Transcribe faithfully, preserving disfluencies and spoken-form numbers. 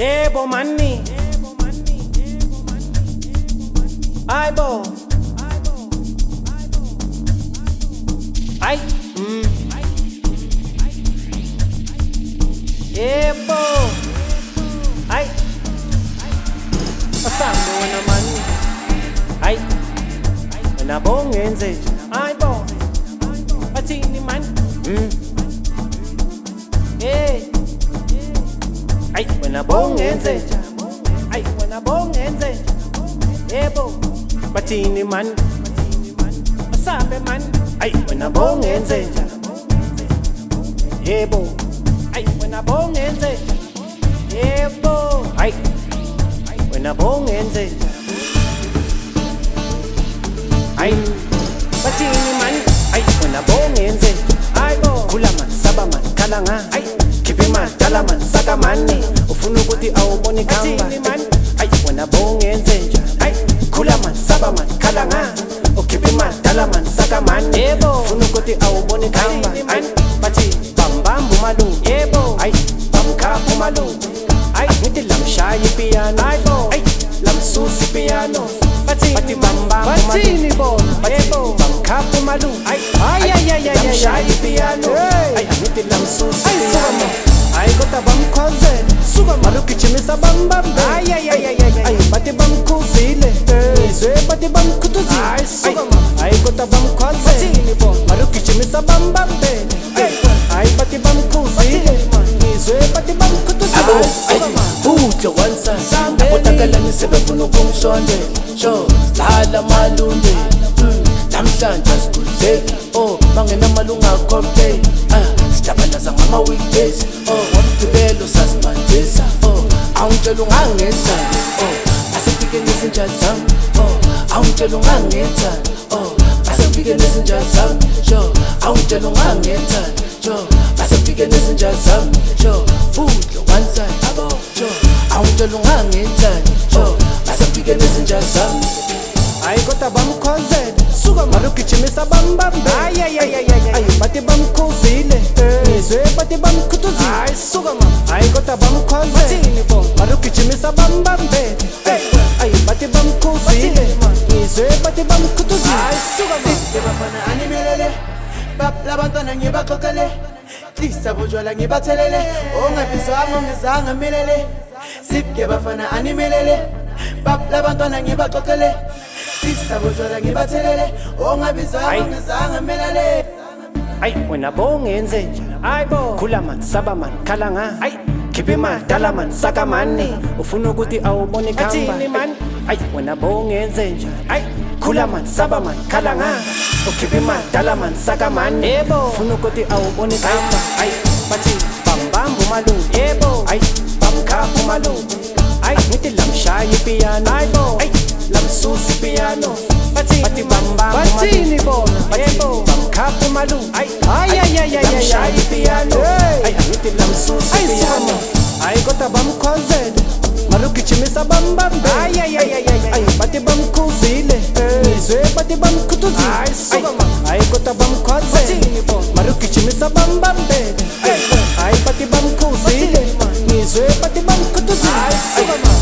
Yebo mani, aibo, ai, mm. Yebo, ai, asando wena mani, ai, wena bongenze, aibo, bathini mani, mm. Hey. Ay, wena bongenze, ay, wena bongenze, yebo, bathini man, masabe man, ay, wena bongenze, yebo, ay, wena bongenze, yebo, ay, wena bongenze, ay, bathini man, ay, wena bongenze, ay bo, khula man, saba man, khala nga, ay. Kipima dala man saka mani ufuna ukuthi awubone kamba ay wena bongenze njani ay khula man saba man khala nga ukipima dala man saka mani yebo ufuna ukuthi awubone kamba ay bathi bambamba umalu yebo ay bamkhapha umalu ay ngithi lamshaya ipiano ay lamsusa ipiano bathi bathi bambamba bathini bona yebo bamkhapha umalu ay ay ay ay lamshaya ipiano ay ngithi lamsusa ipiano ay kota bamkhwazela suka marukichimisa bambambe ay ay ay ay ay bathi bamkhuzile izwe bathi bamkhutuzile ay suka ay kota bamkhwazela marukichimisa bambambe ay bathi bamkhuzile izwe bathi bamkhutuzile ujo wansa abotakalani sebefuna ukumsondela sho dala malunde namhlanje asikudle oh bangena malunga complain ah sijabalaza ngama weekdays oh wamgibelo sasimandisa oh awungitshela ungangenza oh asifike nezinja zami oh awungitshela ungangenza oh asifike nezinja zami sho awungitshela ungangenza sho asifike nezinja zami sho fujo one side abo sho awungitshela ungangenza sho asifike nezinja zami ay kota bamkhwazela suka marukichimisa bambambe ay ay ay ay ay bathi bamkhuzile izwe bathi bamkhutuzile ay suka ma ay kota bamkhwazela marukichimisa bambambe ay bathi bamkhuzile izwe bathi bamkhutuzile ay suka ma bafana animelele labantwana ngibaqoqele hlisa bojwala ngibathelele ongabizwanga ongizanga melele sipke bafana animelele labantwana ngibaqoqele hlisa bojwala ngibathelele ongabizwanga ongizanga melele ay wena bongenze njani ay bo khula man saba man khala nga ay kipima dala man saka mani ufuna ukuthi awubone kamba ay wena bongenze njani ay khula man saba man khala nga ukipima dala man saka mani yebo ufuna ukuthi awubone kamba ay bathi bambamba umalu yebo ay bamkhapha umalu ay ngithi lamshaya ipiano ay bo ay lamsusa ipiano bathi bathi bambamba bathini bona yebo bamkhapha umalu ay ay ay ay ay lamshaya ipiano ay ngithi lamsusa ipiano ay kota bamkhwazela marukichimisa bambambe ay ay ay ay ay bathi bamkhuzile izwe bathi bamkhutuzile ay suka ma ay kota bamkhwazela marukichimisa bambambe ay bathi bamkhuzile izwe bathi bamkhutuzile ay suka ma